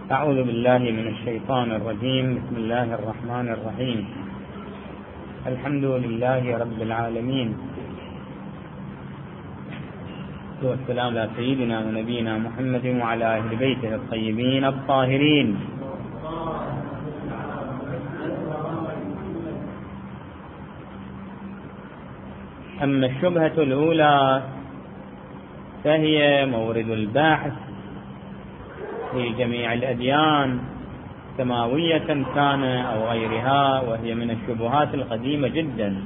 أعوذ بالله من الشيطان الرجيم. بسم الله الرحمن الرحيم. الحمد لله رب العالمين، والسلام على سيدنا ونبينا محمد وعلى أهل بيته الطيبين الطاهرين. أما الشبهة الأولى فهي مورد البحث في جميع الأديان سماوية كان أو غيرها، وهي من الشبهات القديمة جدا.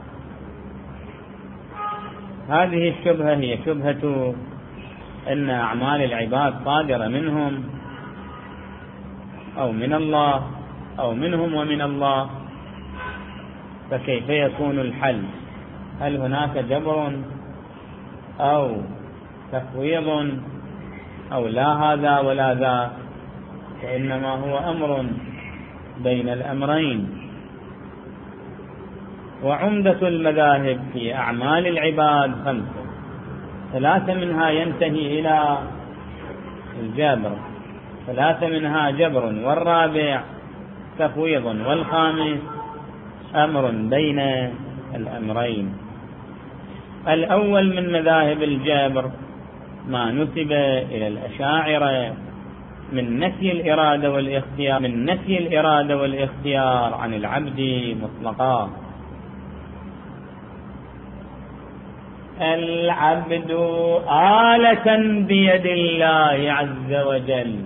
هذه الشبهة هي شبهة أن أعمال العباد صادرة منهم أو من الله أو منهم ومن الله، فكيف يكون الحل؟ هل هناك جبر أو تفويض أو لا هذا ولا ذا؟ وإنما هو أمر بين الأمرين. وعمدة المذاهب في أعمال العباد خمسة، ثلاثة منها ينتهي إلى الجبر، ثلاثة منها جبر، والرابع تفويض، والخامس أمر بين الأمرين. الأول من مذاهب الجبر ما نسب إلى الأشاعرة من نفي الإرادة والاختيار عن العبد مطلقا. العبد آلة بيد الله عز وجل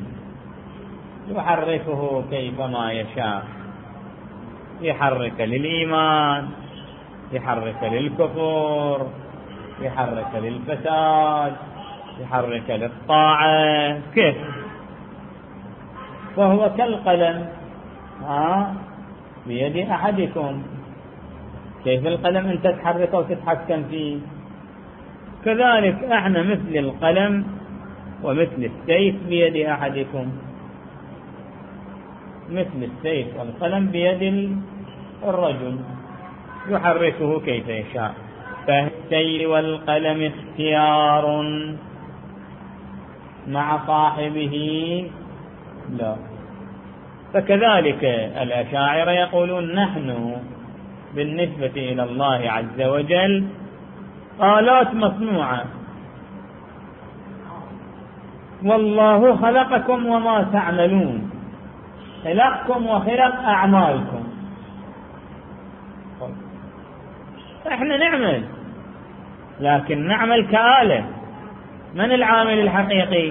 يحركه كيفما يشاء، يحرك للإيمان، يحرك للكفر، يحرك للفساد، يحرك للطاعة، كيف؟ وهو كالقلم بيد أحدكم. كيف القلم أنت تحركه وتتحكم فيه؟ كذلك احنا مثل القلم ومثل السيف بيد أحدكم، مثل السيف والقلم بيد الرجل يحركه كيف يشاء. فالسيف والقلم اختيار مع صاحبه لا. فكذلك الأشاعرة يقولون نحن بالنسبة إلى الله عز وجل آلات مصنوعة، والله خلقكم وما تعملون، خلقكم وخلق أعمالكم. احنا نعمل، لكن نعمل كآلة. من العامل الحقيقي؟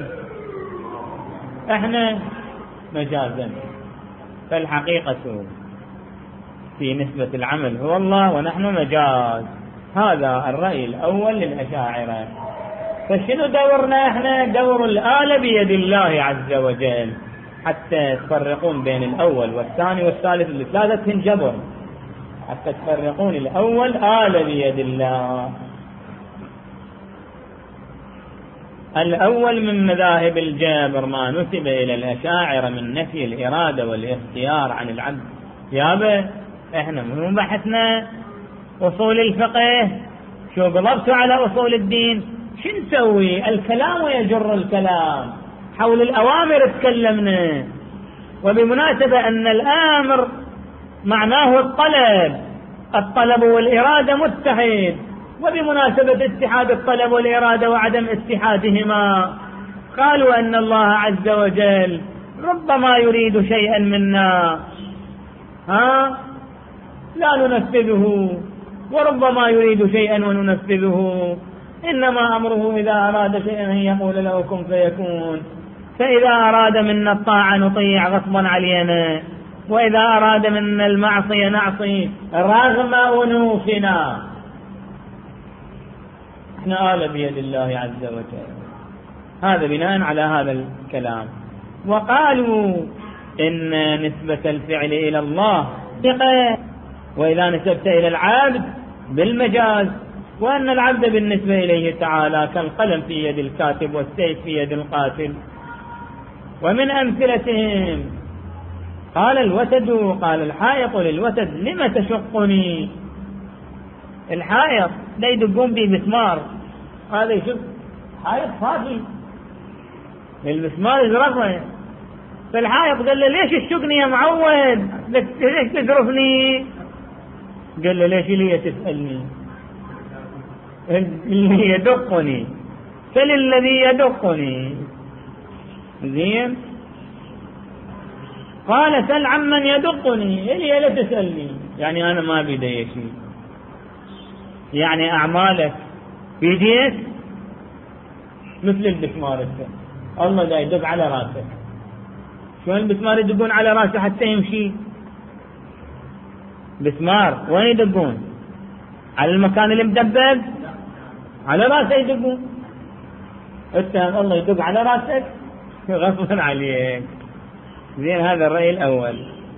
احنا مجازا. فالحقيقة في نسبة العمل هو الله ونحن مجاز. هذا الرأي الأول للأشاعرة. فشنو دورنا احنا؟ دور الآلة بيد الله عز وجل، حتى تفرقون بين الأول والثاني والثالث والثالثة تنجبر، حتى تفرقون الأول آلة بيد الله. الأول من مذاهب الجبر ما نسب إلى الأشاعرة من نفي الإرادة والاختيار عن العبد. يابا احنا منو بحثنا أصول الفقه؟ شو قلبتوا على أصول الدين؟ شو نسوي؟ الكلام ويجر الكلام، حول الأوامر تكلمنا. وبمناسبة أن الأمر معناه الطلب والإرادة متحد، وبمناسبة اتحاد الطلب والإرادة وعدم اتحادهما قالوا أن الله عز وجل ربما يريد شيئا منا لا ننفذه، وربما يريد شيئا وننفذه. إنما أمره إذا أراد شيئا أن يقول له كن فيكون. فإذا أراد منا الطاعة نطيع غصبا علينا، وإذا أراد منا المعصية نعصي رغم أنوفنا. احنا آلة بيد الله عز وجل. هذا بناء على هذا الكلام. وقالوا إن نسبة الفعل إلى الله ثقة، وإذا نسبت إلى العبد بالمجاز، وأن العبد بالنسبة إليه تعالى كالقلم في يد الكاتب والسيف في يد القاتل. ومن أمثلتهم قال الوتد، قال الحائط للوتد لم تشقني؟ الحائط لا يدقون به مسمار، هذا يشق حائط فاضي، المسمار يزرقه في الحائط، قال له ليش تشقني يا معود؟ ليش تذرفني؟ قال له ليش لي تسألني؟ اللي يدقني، سل الذي يدقني. زين. قال سل عمن يدقني، اللي لا تسألني، يعني أنا ما بدي شيء، يعني أعمالك في جيش مثل البسمار الثاني، الله دا يدق على راسك. شلون البسمار يدقون على راسه حتى يمشي؟ بسمار وين يدقون؟ على المكان اللي مدبب، على راسه يدقون. اتهم الله يدق على راسك غصبا عليك. زين، هذا الرأي الأول.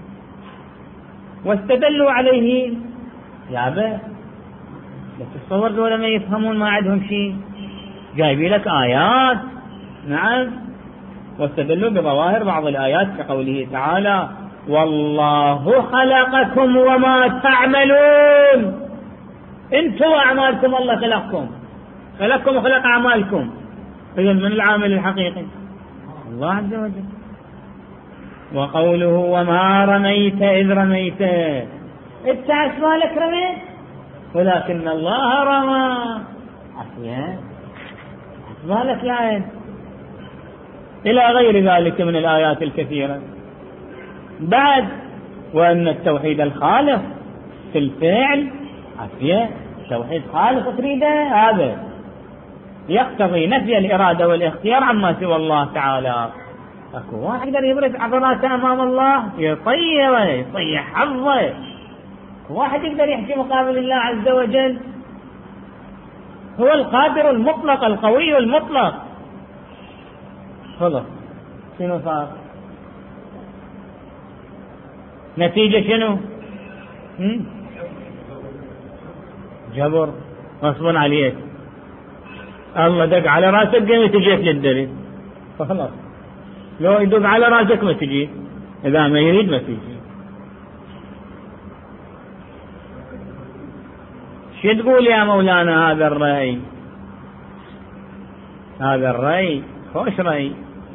واستدلوا عليه يابا، بس تصور دول ما يفهمون، ما عندهم شيء، جايبين لك آيات. نعم. واستدلوا بظواهر بعض الآيات كقوله تعالى والله خلقكم وما تعملون. انتم أعمالكم الله خلقكم وخلق أعمالكم. إذن من العامل الحقيقي؟ الله عز وجل. وقوله وما رميت إذ رميت، انت أسمالك رميت ولكن الله رمى. أسمالك لا. إلى غير ذلك من الآيات الكثيرة. بعد وأن التوحيد الخالق في الفعل عافية، توحيد خالق تريده، هذا يقتضي نفي الإرادة والاختيار عما سوى الله تعالى. اكو واحد يقدر يبرز عضلاته امام الله يطيح حظه، واحد يقدر يحكي مقابل الله عز وجل. هو القادر المطلق القوي المطلق. خلاص شنو صار؟ نتيجة شنو؟ جبر غصبا عليك. الله دق على راسك قمت جيت للدليل، خلاص. لو يدق على راسك ما تجي، إذا ما يريد ما تجي. شو تقول يا مولانا هذا الرأي؟ هذا الرأي خوش رأي.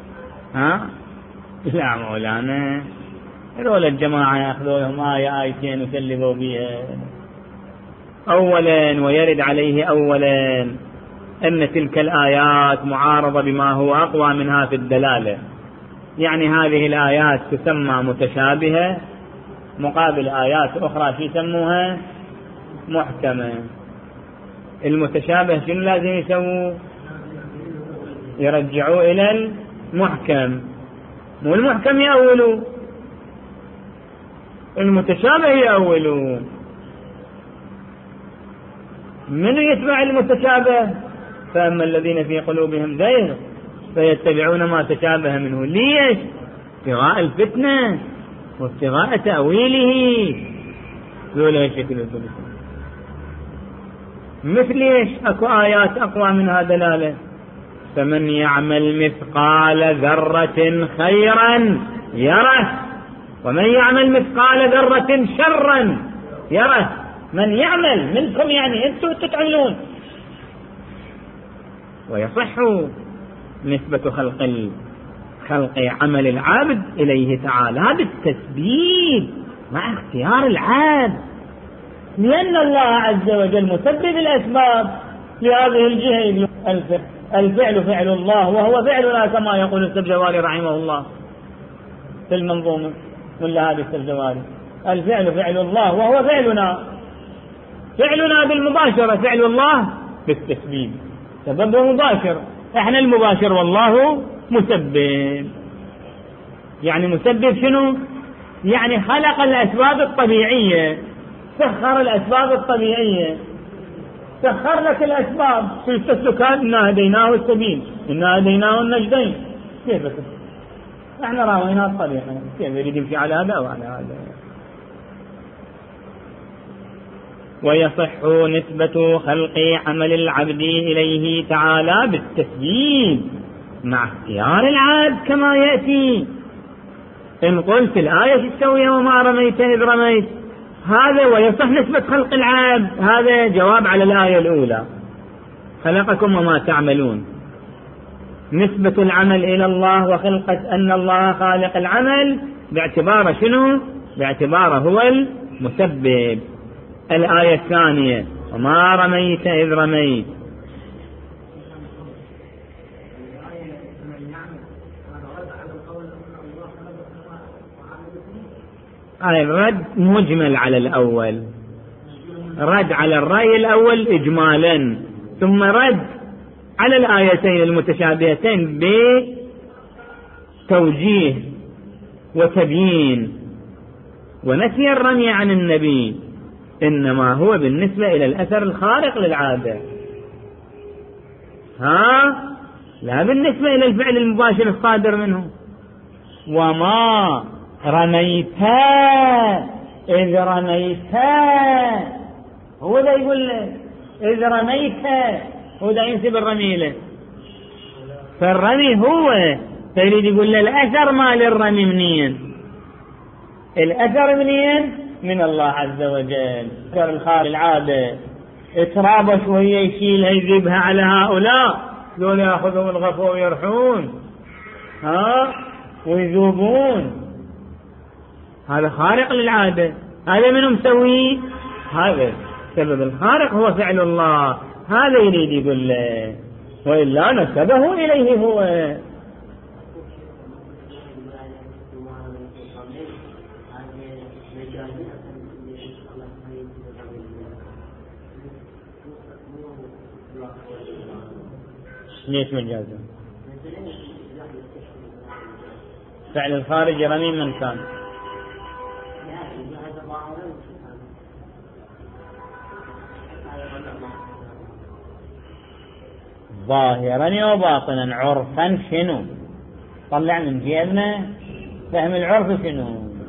لا مولانا، هذول الجماعة يأخذوا لهم آية آيتين وسلبوا بها. أولا، ويرد عليه أولا أن تلك الآيات معارضة بما هو أقوى منها في الدلالة، يعني هذه الآيات تسمى متشابهة مقابل آيات أخرى يسموها محكمة. المتشابه شنو لازم يسووا؟ يرجعوا إلى المحكم، مو المحكم يأولوا، المتشابه يأولوا. من يتبع المتشابه؟ فأما الذين في قلوبهم زيغ فيتبعون ما تشابه منه. ليش؟ ابتغاء الفتنة وابتغاء تأويله. ذولا شكل مثل ايش؟ اكو آيات أقوى منها دلالة. فمن يعمل مثقال ذرة خيرا يره، ومن يعمل مثقال ذرة شرا يره. من يعمل منكم يعني انتم تتعملون. ويصح نسبة خلق عمل العبد إليه تعالى، هذا التثبيت مع اختيار العبد، لأن الله عز وجل مسبب الأسباب لهذه الجهة. الفعل فعل الله وهو فعلنا كما يقول السبزواري رحمه الله في المنظومة ولا هذه السبزواري. الفعل فعل الله وهو فعلنا بالمباشرة، فعل الله بالتسبيب، سبب مباشر، احنا المباشر والله مسبب. يعني مسبب شنو؟ يعني خلق الأسباب الطبيعية، سخر الأسباب الطبيعية، سخر لك الأسباب في السلوكات. إنا هديناه السبيل، إنا هديناه النجدين. كيف احنا راوينا الطريقة، كيف يريد يمشي على هذا وعلى هذا. ويصح نسبة خلق عمل العبد إليه تعالى بالتسبيب مع اختيار العبد كما يأتي. إن قلت الآية تسوي وما رميت إذ رميت، هذا ويصح نسبة خلق العبد، هذا جواب على الآية الأولى خلقكم وما تعملون. نسبة العمل إلى الله وخلقة أن الله خالق العمل باعتباره شنو؟ باعتباره هو المسبب. الآية الثانية: وما رميت إذ رميت. رد مجمل على الأول، رد على الرأي الأول إجمالا، ثم رد على الآيتين المتشابهتين بتوجيه وتبيين. ونفي الرمي عن النبي إنما هو بالنسبة إلى الأثر الخارق للعادة، لا بالنسبة إلى الفعل المباشر الصادر منه. وما رميت إذ رميت، هو ده يقول إذ رميت، هو ده ينسب الرمي له. فالرمي هو فيريد يقول له الأثر مال الرمي منين؟ الأثر منين؟ من الله عز وجل. أثر الخارج العادة، اترابه شوية يشيلها يذبها على هؤلاء، دول يأخذهم الغفو ويرحون ويذوبون. هذا خارق للعادة. هذا منه مسويه؟ هذا سبب الخارق هو فعل الله. هذا يريد يقول له، وإلا نسبه إليه هو. ليش مجازا؟ فعل الخارج رمي من كان ظاهرا وباطنا. عرفا شنو؟ طلع من جيبنا فهم العرف شنو.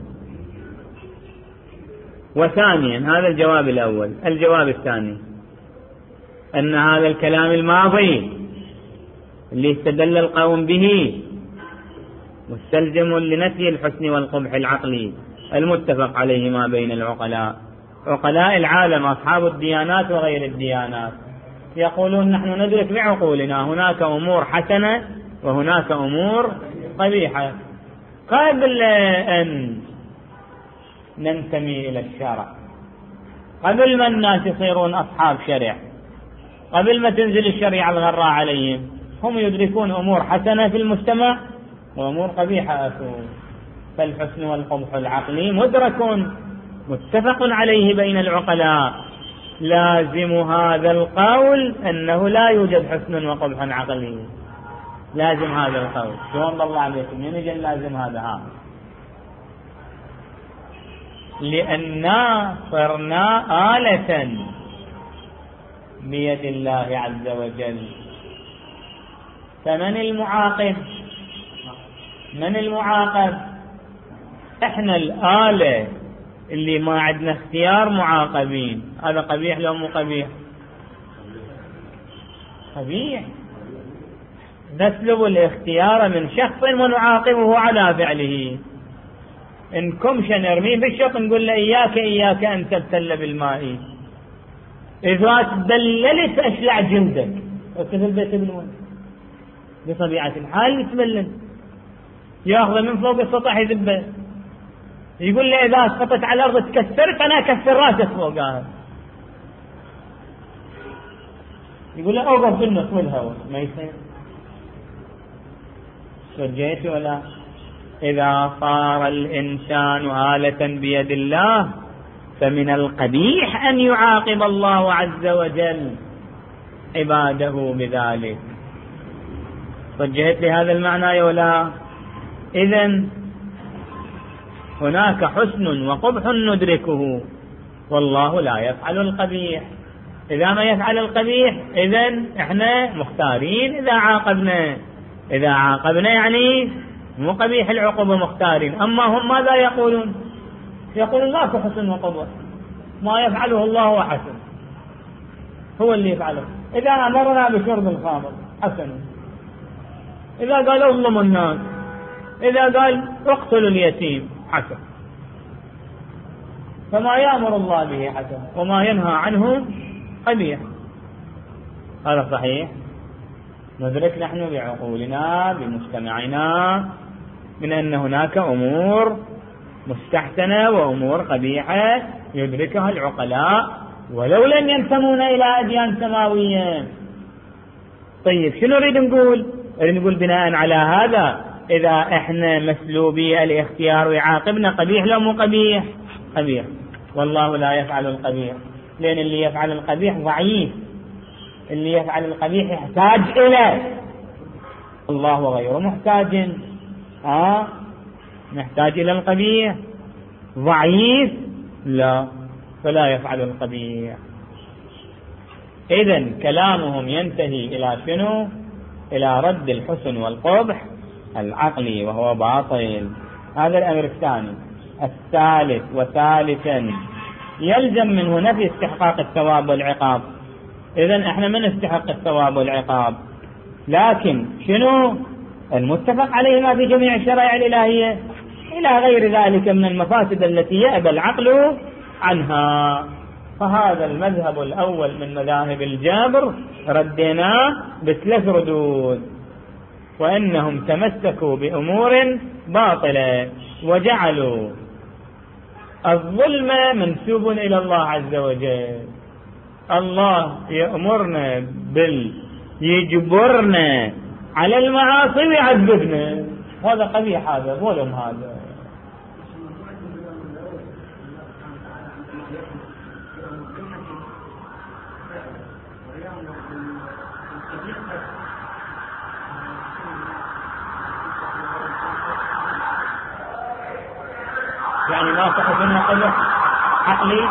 وثانيا، هذا الجواب الأول. الجواب الثاني أن هذا الكلام الماضي اللي استدل القوم به مستلزم لنفي الحسن والقبح العقلي المتفق عليه ما بين العقلاء، عقلاء العالم، أصحاب الديانات وغير الديانات. يقولون نحن ندرك بعقولنا هناك أمور حسنة وهناك أمور قبيحة. قبل أن ننتمي إلى الشرع، قبل ما الناس يصيرون أصحاب شرع، قبل ما تنزل الشريعة الغراء عليهم، هم يدركون أمور حسنة في المجتمع وأمور قبيحة أكون. فالحسن والقبح العقلي مدرك متفق عليه بين العقلاء. لازم هذا القول أنه لا يوجد حسن وقبح عقلي. لازم هذا القول. شلون الله عليكم ينجل لازم هذا لأننا صرنا آلة بيد الله عز وجل. فمن المعاقب؟ من المعاقب؟ احنا الآلة اللي ما عندنا اختيار معاقبين. هذا قبيح لو مو قبيح؟ قبيح. نسلب الاختيار من شخص ونعاقبه على فعله. إن كمش نرميه بالشط نقول له إياك أن تبتل بالماء. إذا تبللت أشلع جلدك وكذل البيت بالوين. بطبيعة الحال يتبلل، ياخذ من فوق السطح يذبه. يقول لي إذا سقطت على الأرض تكسرت أنا أكسر راسك فوقها. يقول له أوقف بالنص والهواء ما يصير. سجيت ولا؟ إذا صار الإنسان آلة بيد الله فمن القبيح أن يعاقب الله عز وجل عباده بذلك. وجهت لهذا المعنى ولا؟ إذن هناك حسن وقبح ندركه والله لا يفعل القبيح. إذا ما يفعل القبيح إذن إحنا مختارين. إذا عاقبنا يعني مو قبيح العقوبة، مختارين. أما هم ماذا يقولون؟ يقولون لا حسن وقبح، ما يفعله الله هو حسن، هو اللي يفعله. إذا أمرنا بشرب الخمر حسن، إذا قال اظلموا الناس، إذا قال اقتلوا اليتيم حسن. فما يأمر الله به حسن وما ينهى عنه قبيح. هذا صحيح. ندرك نحن بعقولنا بمجتمعنا من أن هناك أمور مستحسنة وأمور قبيحة يدركها العقلاء ولو لم ينتمون إلى أديان سماوية. طيب شنو نريد نقول؟ نريد نقول بناء على هذا إذا إحنا مسلوبي الاختيار ويعاقبنا قبيح لو مو قبيح؟ قبيح. والله لا يفعل القبيح، لأن اللي يفعل القبيح ضعيف، اللي يفعل القبيح يحتاج إليه، الله غير محتاج. نحتاج إلى القبيح، ضعيف لا، فلا يفعل القبيح. إذن كلامهم ينتهي إلى شنو؟ إلى رد الحسن والقبح العقلي وهو باطل. هذا الأمر الثاني. الثالث وثالثا يلزم منه نفي استحقاق الثواب والعقاب. إذن احنا من نستحق الثواب والعقاب، لكن شنو المتفق عليه ما في جميع الشرائع الإلهية إلى غير ذلك من المفاسد التي يأبى العقل عنها. فهذا المذهب الأول من مذاهب الجبر رديناه بثلاث ردود، وأنهم تمسكوا بأمور باطلة وجعلوا الظلم منسوب إلى الله عز وجل. الله يأمرنا يجبرنا على المعاصي ويعذبنا، هذا قبيح، هذا ظلم. هذا يعني ما صح لنا قبح عقلي.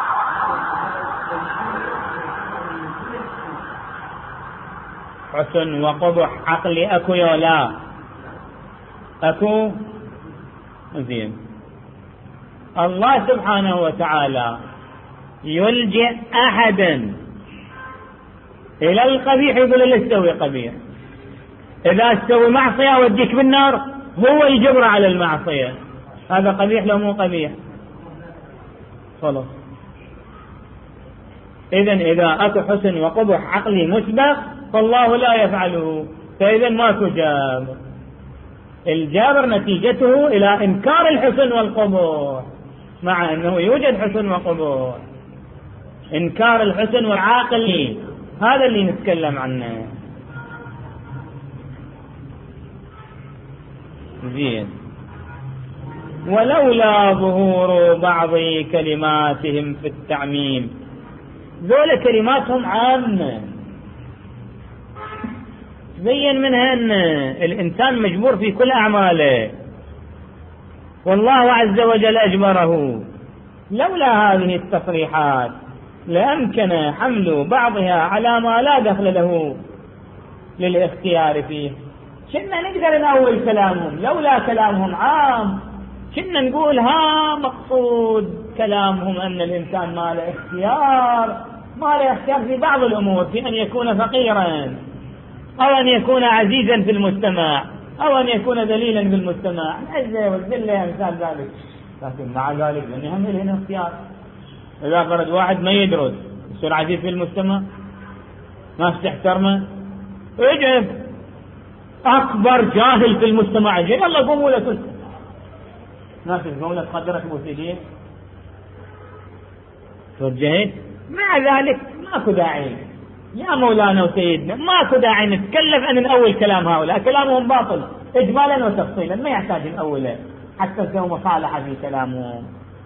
حسن وقبح عقلي اكو يا لا؟ اكو. زين. الله سبحانه وتعالى يلجئ احدا الى القبيح يقول له استوي قبيح، اذا استوي معصيه وديك بالنار، هو يجبر على المعصيه، هذا قبيح لو مو قبيح؟ خلاص. إذن إذا أكو حسن وقبح عقلي مسبق فالله لا يفعله، فإذا ماكو جابر. الجابر نتيجته إلى إنكار الحسن والقبح، مع أنه يوجد حسن وقبح. إنكار الحسن والعاقل هذا اللي نتكلم عنه. زين. ولولا ظهور بعض كلماتهم في التعميم، ذول كلماتهم عامة تبين منها أن الإنسان مجبور في كل أعماله، والله عز وجل أجبره. لولا هذه التصريحات لأمكن حمل بعضها على ما لا دخل له للاختيار فيه. كنا نقدر نأول كلامهم، لولا كلامهم عام كنا نقول مقصود كلامهم أن الإنسان ما له اختيار في بعض الأمور، في أن يكون فقيرا، أو أن يكون عزيزا في المجتمع، أو أن يكون ذليلا في المجتمع، العزة والذلة أمثال ذلك. لكن مع ذلك لأنهم لهم اختيار. إذا فرد واحد ما يدرس يصير عزيز في المجتمع، ناس تحترمه، ويجب أكبر جاهل في المجتمع يلا قوموا له ناس يقولون تقدرك موسيقية توجهت. مع ذلك ماكو داعي يا مولانا وسيدنا، ماكو داعي نتكلف أن نأول كلام هؤلاء، كلامهم باطل إجمالا وتفصيلا، ما يحتاج نأوله حتى نسوي مصالحة في كلامهم.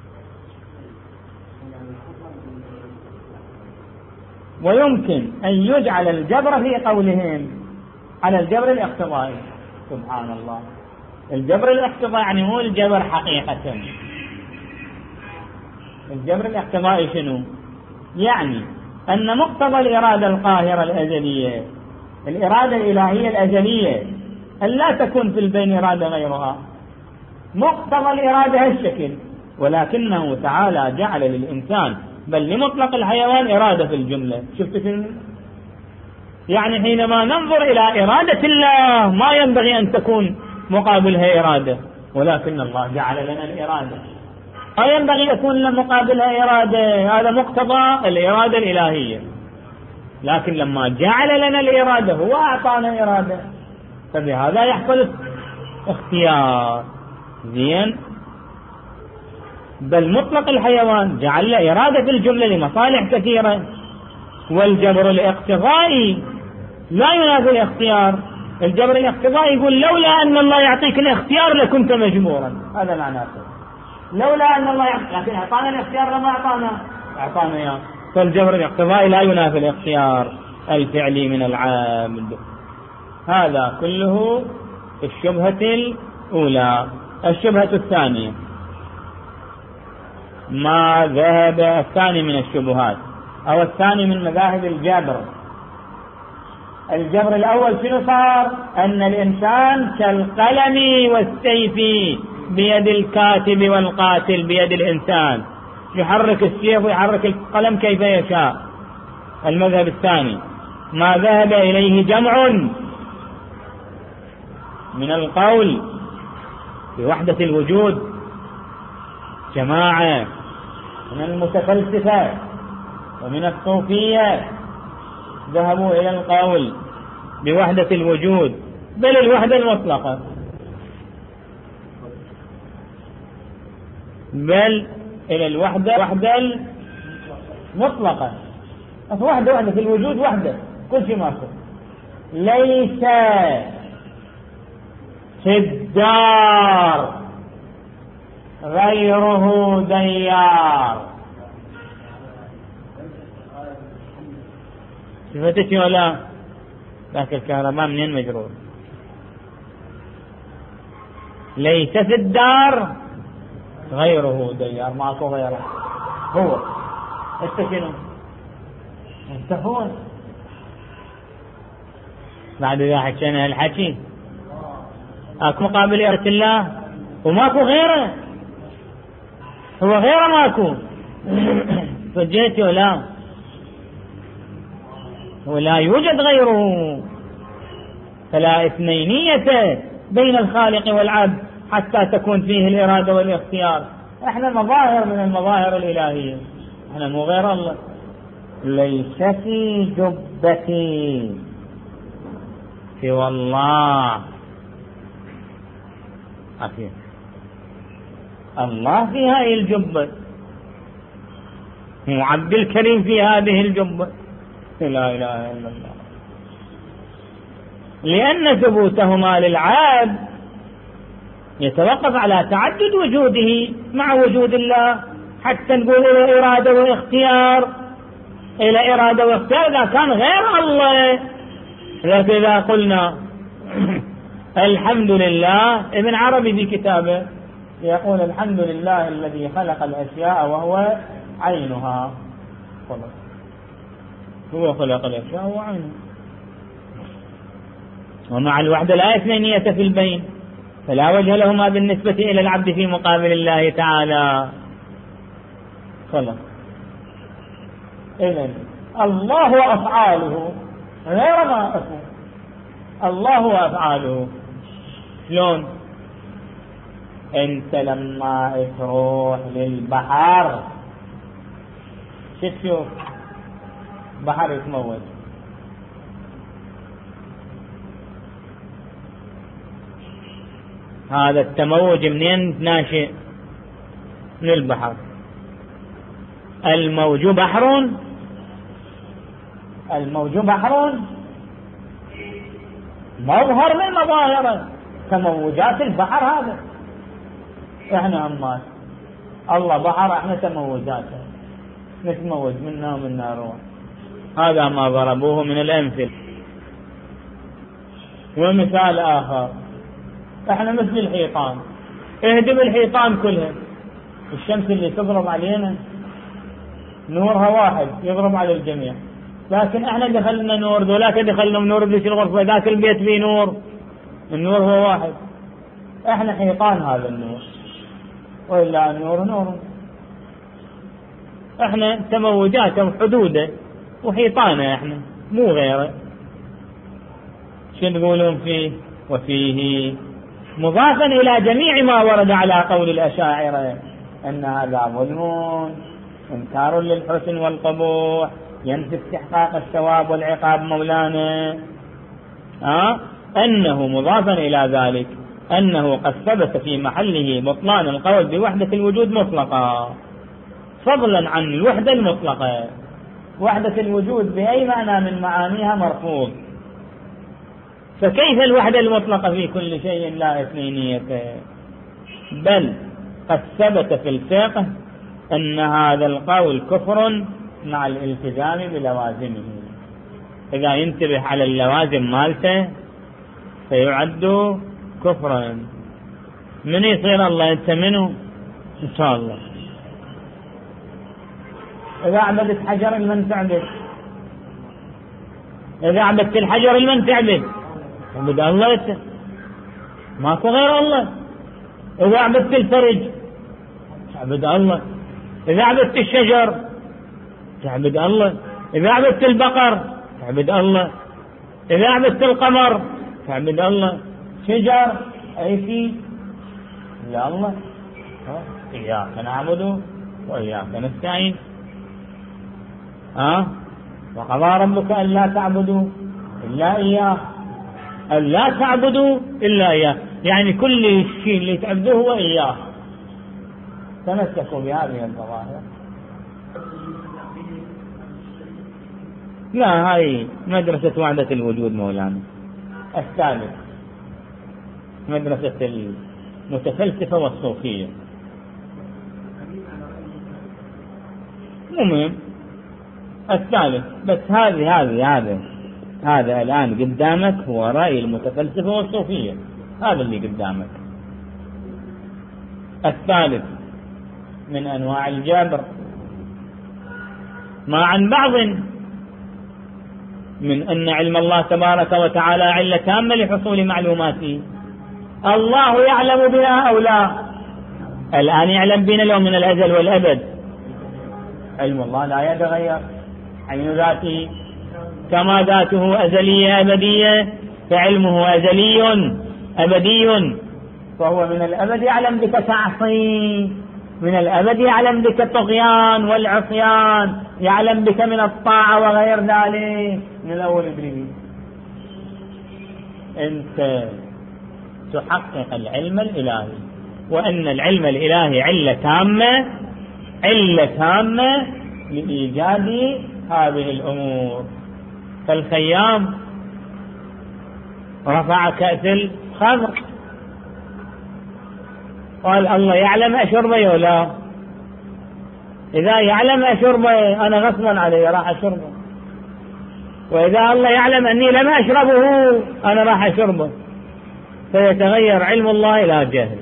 ويمكن أن يجعل الجبر في قولهم على الجبر الاقتضائي. سبحان الله، الجبر الاقتضائي يعني مو الجبر حقيقة. الجبر الاقتضائي شنو؟ يعني أن مقتضى الإرادة القاهرة الأزلية، الإرادة الإلهية الأزلية، أن لا تكون في البين إرادة غيرها، مقتضى الإرادة هالشكل. ولكنه تعالى جعل للإنسان بل لمطلق الحيوان إرادة في الجملة. شفت يعني حينما ننظر إلى إرادة الله ما ينبغي أن تكون مقابلها إرادة، ولكن الله جعل لنا الإرادة، لا ينبغي يكون مقابلها إرادة. هذا مقتضى الإرادة الإلهية. لكن لما جعل لنا الإرادة هو أعطانا إرادة، فبهذا يحصل اختيار. زين. بل مطلق الحيوان جعل له إرادة في الجملة لمصالح كثيرة. والجبر الاقتضائي لا ينافي الاختيار. الجبر الاقتضائي يقول لولا أن الله يعطيك الاختيار لكنت مجبورا، هذا معناه. لولا أن الله يعطيك، لكن أعطانا الاختيار لما أعطانا إياه. فالجبر الاقتضائي لا ينافي الاختيار الفعلي من العبد. هذا كله في الشبهة الأولى. الشبهة الثانية ما ذهب الثاني من الشبهات أو الثاني من مذاهب الجبر. الجبر الأول شنو صار؟ أن الإنسان كالقلم والسيف بيد الكاتب والقاتل بيد الإنسان، يحرك السيف ويحرك القلم كيف يشاء. المذهب الثاني ما ذهب إليه جمع من القول بوحدة الوجود، جماعة من المتفلسفة ومن الصوفية ذهبوا إلى القول بوحدة الوجود، بل الوحدة المطلقة، بل إلى الوحدة المطلقة. وحدة في الوجود، وحدة كل شيء ماكو. ليس في الدار غيره ديار. شفتك ولا ذاك الكهرباء منين مجرور؟ ليس في الدار غيره ديار، ماكو غيره، هو. انت شنو؟ انت هو. بعد اذا حكينا الحكي اكو مقابل إرادة الله وماكو غيره، هو غيره ماكو. فجيتي ولا ولا يوجد غيره، فلا اثنينية بين الخالق والعبد حتى تكون فيه الإرادة والاختيار. احنا مظاهر من المظاهر الإلهية، احنا مو غير الله. ليس في جبتي سوى الله. أكيد الله في هذه الجبة، هو عبد الكريم في هذه الجبة، لا إله إلا الله. لأن ثبوتهما للعبد يتوقف على تعدد وجوده مع وجود الله، حتى نقول إلى إرادة واختيار، إلى إرادة واختيار إذا كان غير الله. لكن إذا قلنا الحمد لله، ابن عربي في كتابه يقول الحمد لله الذي خلق الأشياء وهو عينها. هو خلق الأشياء وهو عينها. ومع الوحدة لا اثنينية في البين، فلا وجه لهما بالنسبة إلى العبد في مقابل الله تعالى. خلق. إذن الله وأفعاله غير ما أفعل. الله وأفعاله شلون؟ أنت لما تروح للبحر تشوف بحر يتموج، هذا التموج منين ناشئ؟ من البحر. الموج بحر، الموج بحر مظهر من مظاهره تموجات البحر. هذا احنا أمات الله بحر، احنا تموجاته نتموج منا ومنا روح. هذا ما ضربوه من الأمثل. ومثال آخر، احنا مثل الحيطان، اهدم الحيطان كلها، الشمس اللي تضرب علينا نورها واحد يضرب على الجميع، لكن احنا دخلنا نور، ذولاك دخلنا نور بليش الغرفة، ذاك البيت فيه نور، النور هو واحد. احنا حيطان هذا النور، وإلا النور نور. احنا تموجات وحدوده وحيطانه، احنا مو غيره. شو تقولون فيه؟ وفيه مضافا إلى جميع ما ورد على قول الأشاعرة أن هذا ظلم، إنكار للحسن والقبوح، ينفي استحقاق الثواب والعقاب مولانا. أنه مضافا إلى ذلك أنه قد ثبت في محله بطلان القول بوحدة الوجود مطلقا، فضلا عن الوحدة المطلقة. وحدة الوجود بأي معنى من معانيها مرفوض، فكيف الوحدة المطلقة في كل شيء لا اثنينية؟ بل قد ثبت في الفقه أن هذا القول كفر مع الالتزام بلوازمه. إذا ينتبه على اللوازم مالته فيعد كفرا. من يصير الله يتمنه إن شاء الله. إذا عبدت حجر من تعبد، إذا عبدت الحجر من تعبد؟ عبد الله، ماكو غير الله. إذا عبدت الفرج تعبد الله، إذا عبدت الشجر تعبد الله، إذا عبدت البقر تعبد الله، إذا عبدت القمر تعبد الله. شجر أي شيء لا الله. إياك نعبد وإياك نستعين. وقضى ربك ألا تعبدوا إلا إياه، ألا تعبدوا إلا إياه، يعني كل شيء اللي تعبدوه هو إياه. تمسكوا بهذه الظواهر. لا، هاي مدرسة وحدة الوجود مولانا. الثالث مدرسة المتفلسفة والصوفية. مهم الثالث، بس هذا الآن قدامك هو رأي المتفلسفة والصوفية، هذا اللي قدامك. الثالث من أنواع الجبر، ما عن بعض من أن علم الله تبارك وتعالى علة تامة لحصول معلوماته. الله يعلم بنا أو لا؟ الآن يعلم بنا لو من الأزل والأبد. علم الله لا يتغير، عين ذاته كما ذاته أزلية أبدية فعلمه أزلي أبدي، فهو من الأبد يعلم بك تعصي، من الأبد يعلم بك الطغيان والعصيان، يعلم بك من الطاعة وغير ذلك من الأول إبليس. أنت تحقق العلم الإلهي، وأن العلم الإلهي علة تامة لإيجاد هذه الأمور. فالخيام رفع كأس الخمر قال الله يعلم أشربه ولا؟ إذا يعلم أشربه أنا غصبا علي راح أشربه، وإذا الله يعلم أني لم أشربه أنا راح أشربه، فيتغير علم الله إلى جهل.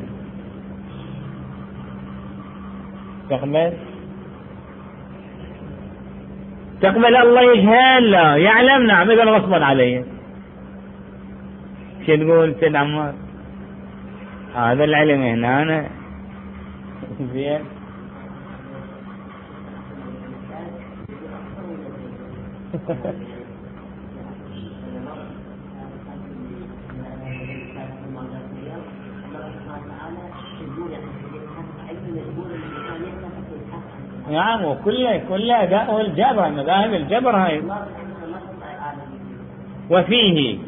تقبل الله يجهل؟ لا. يعلم؟ نعم. إذا غصبا علي. شو تقول سيد عمار؟ هذا العلم هنا أنا زين. نعم، وكل أداء الجبر، مذاهب الجبر هاي. وفيه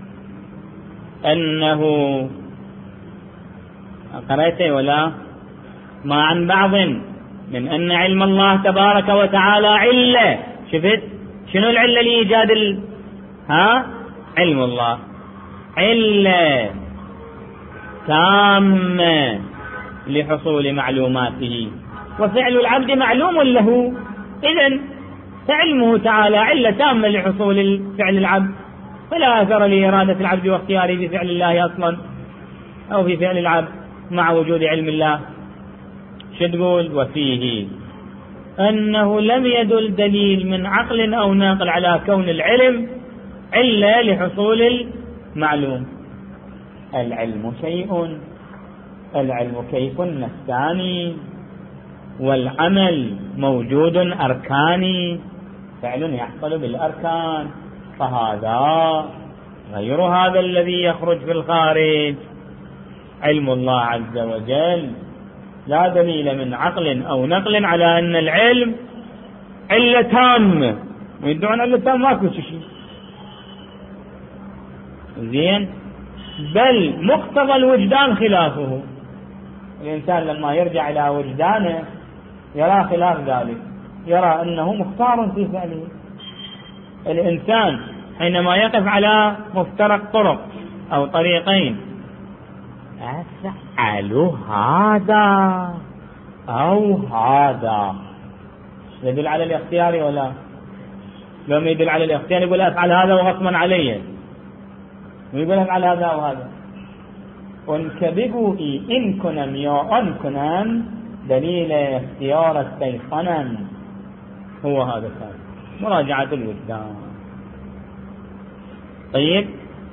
أنه قرأته ولا؟ ما عن بعض من أن علم الله تبارك وتعالى علة. شفت شنو العلة لإيجاد علم الله علة تامة لحصول معلوماته، وفعل العبد معلوم له. إذن فعلمه تعالى علة تامة لحصول فعل العبد، فلا أثر لإرادة العبد واختياره بفعل الله أصلا أو في فعل العبد مع وجود علم الله. شو تقول؟ وفيه أنه لم يدل دليل من عقل أو ناقل على كون العلم علة لحصول المعلوم. العلم شيء، العلم كيف نفساني، والعمل موجود أركاني، فعل يحصل بالأركان، فهذا غير هذا الذي يخرج في الخارج. علم الله عز وجل لا دليل من عقل أو نقل على أن العلم علة تامة ويدعون أن الإنسان ماكو شيء زين، بل مقتضى الوجدان خلافه. الإنسان لما يرجع إلى وجدانه يرى خلاف ذلك، يرى أنه مختار في فعله. الإنسان حينما يقف على مفترق طرق أو طريقين، أفعل هذا أو هذا، يدل على الاختيار ولا؟ لو ما يدل على الاختيار يقول أفعل هذا وغصبا علي، ويقول أفعل هذا أو هذا. وانكببوا إن كنم يا أن كنم دليل اختيار السيطنم، هو هذا الثاني مراجعة الوجدان. طيب،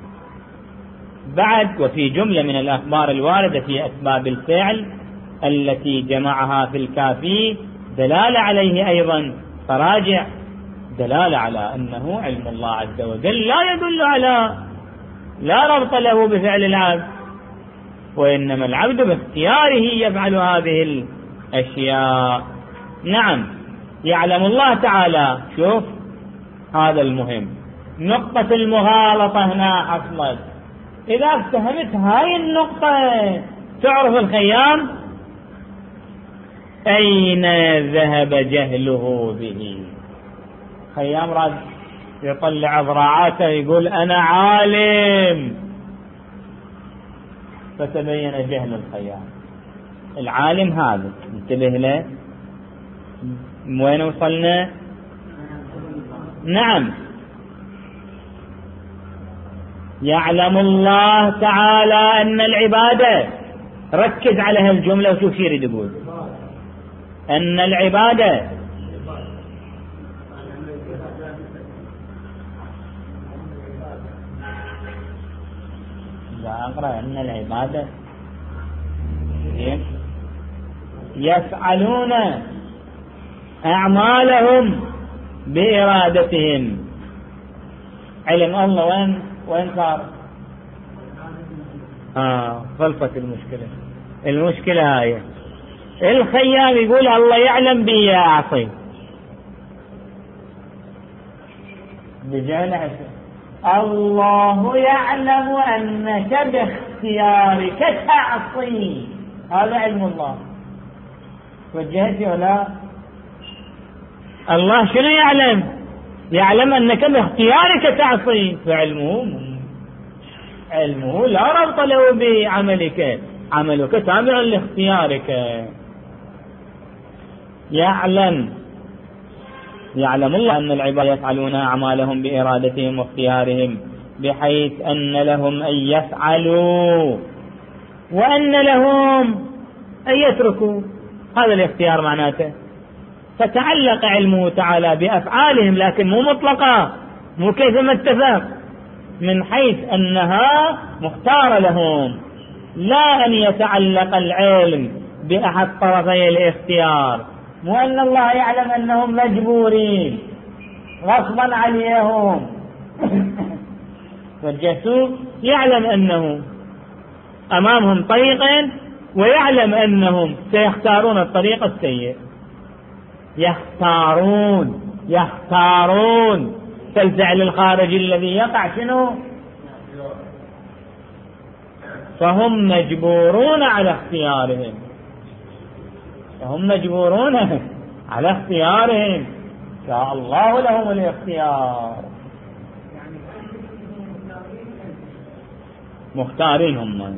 بعد وفي جملة من الأخبار الواردة في أسباب الفعل التي جمعها في الكافي دلالة عليه أيضا، فراجع دلالة على أنه علم الله عز وجل لا يدل على، لا ربط له بفعل العبد، وإنما العبد باختياره يفعل هذه الأشياء. نعم، يعلم الله تعالى. شوف هذا المهم، نقطة المغالطة هنا حصلت. إذا افتهمت هاي النقطة تعرف الخيام أين ذهب جهله به. خيام راد يطلع ذراعاته يقول أنا عالم، فتبين جهل الخيام. العالم هذا انتبه له، وين وصلنا؟ نعم، يعلم الله تعالى أن العبادة، ركز على هالجملة وشوف شو يريد يقول، أن العبادة أقرأ أن العبادة يفعلون أعمالهم بإرادتهم. علم الله وين صار؟ خلفت المشكلة هاي. الخيام يقول الله يعلم بي يا أعصي، بجهل الله يعلم أنك باختيارك تعصي، هذا علم الله. وجهتي ولا؟ الله شنو يعلم؟ يعلم أنك باختيارك تعصي، فعلمه لا ربط له بعملك، عملك تابع لاختيارك. يعلم الله أن العباد يفعلون أعمالهم بإرادتهم واختيارهم، بحيث أن لهم أن يفعلوا وأن لهم أن يتركوا. هذا الاختيار معناته. فتعلق علمه تعالى بأفعالهم، لكن مو مطلقة، مو كيفما اتفق، من حيث أنها مختارة لهم، لا أن يتعلق العلم بأحد طرفي الاختيار. مو أن الله يعلم أنهم مجبورين غصبا عليهم. والجسوس يعلم أنه أمامهم طريقين، ويعلم أنهم سيختارون الطريق السيء. يختارون فالفعل الخارجي الذي يقع شنو؟ فهم مجبورون على اختيارهم، شاء الله لهم الاختيار، مختارين هم.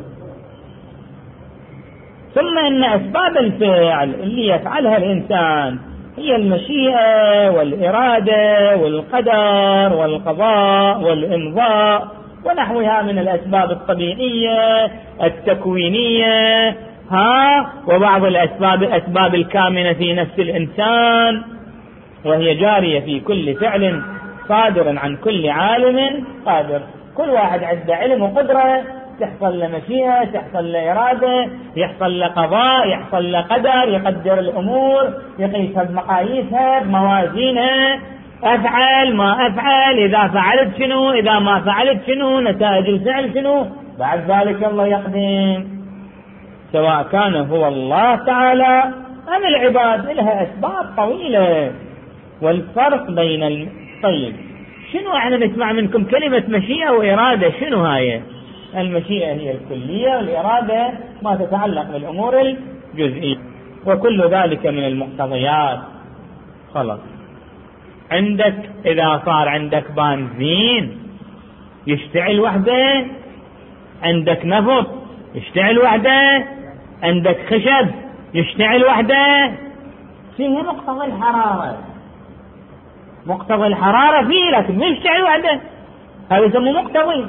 ثم إن أسباب الفعل اللي يفعلها الإنسان هي المشيئة والإرادة والقدر والقضاء والإمضاء ونحوها من الأسباب الطبيعية التكوينية، وبعض أسباب الكامنة في نفس الإنسان، وهي جارية في كل فعل صادر عن كل عالم قادر. كل واحد عنده علم وقدرة، تحصل له مشيئة، تحصل له إرادة، يحصل له قضاء، يحصل له قدر، يقدر الأمور، يقيسها بمقاييسها بموازينها، أفعل ما أفعل، إذا فعلت شنو، إذا ما فعلت شنو، نتائج الفعل شنو، بعد ذلك الله يقدم. سواء كان هو الله تعالى أم العباد، لها أسباب طويلة والفرق بين طيب شنو احنا نسمع منكم كلمة مشيئة وإرادة؟ شنو هاي؟ المشيئة هي الكلية، والإرادة ما تتعلق بالأمور الجزئية، وكل ذلك من المقتضيات. خلاص، عندك إذا صار عندك بنزين يشتعل وحده، عندك نفط يشتعل وحده، عندك خشب يشتعل وحده، فيه مقتضى الحرارة. مقتضى الحرارة فيه، لكن ما يشتعل وحده، هذا يسمى مقتضي.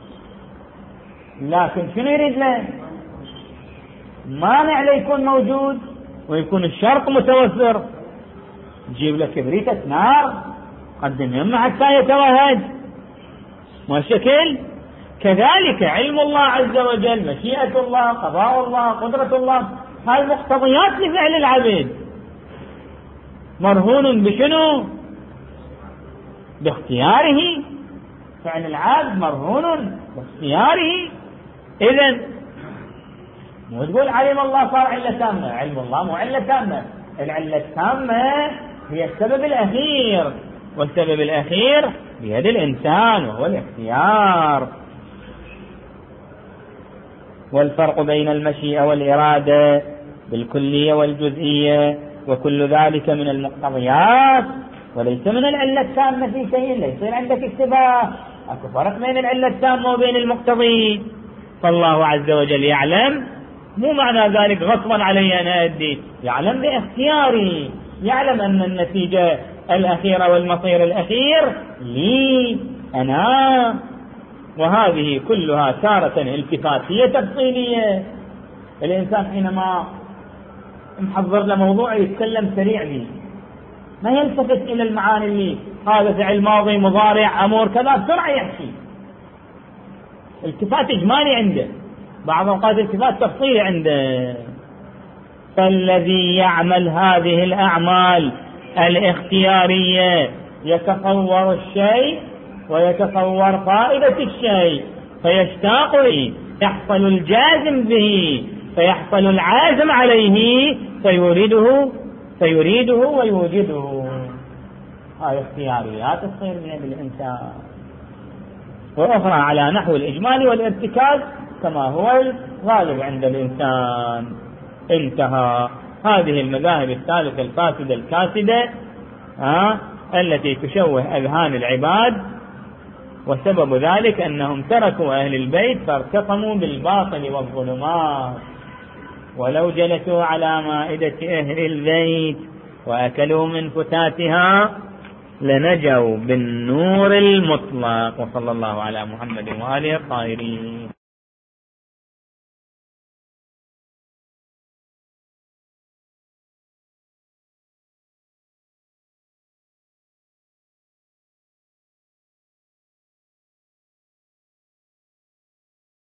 لكن شنو يريد له؟ مانع له يكون موجود ويكون الشرط متوفر. تجيب له كبريتة نار قدم يمه حتى يتوهج، ما شكل. كذلك علم الله عز وجل، مشيئة الله، قضاء الله، قدرة الله، هاي مقتضيات لفعل العبد، مرهون بشنو؟ باختياره. فعل العبد مرهون باختياره. إذن مو تقول علم الله صار علة تامة، علم الله مو علة تامة. العلة التامة هي السبب الأخير، والسبب الأخير بيد الإنسان وهو الاختيار. والفرق بين المشيئة والإرادة بالكلية والجزئية، وكل ذلك من المقتضيات وليس من العلة التامة في شيء. ليس عندك اشتباه، اكو فرق بين العلة التامة وبين المقتضي. فالله عز وجل يعلم، مو معنى ذلك غصبا علي أن أدي، يعلم باختياري، يعلم أن النتيجة الأخيرة والمصير الأخير لي أنا. وهذه كلها تارة التفاتية تفصيلية. الإنسان حينما محضر لموضوع يتكلم سريع لي، ما يلتفت إلى المعاني اللي هذا فعل ماضي مضارع أمور كذا، بسرعة يحكي. التفات إجمالي عنده، بعض أوقات التفات تفصيلي عنده. فالذي يعمل هذه الأعمال الاختيارية يتصور الشيء ويتصور فائدة الشيء فيشتاق إليه، يحصل الجازم به فيحصل العازم عليه فيريده ويوجده. هذه اختياريات تصير بيد الإنسان، وأخرى على نحو الإجمال والارتكاز كما هو الغالب عند الإنسان. انتهى. هذه المذاهب الثالثة الفاسدة الكاسدة التي تشوه أذهان العباد، وسبب ذلك أنهم تركوا أهل البيت فارتقموا بالباطل والظلمات. ولو جلسوا على مائدة أهل البيت وأكلوا من فتاتها لنجوا بالنور المطلق. وصلى الله على محمد وآله الطاهرين.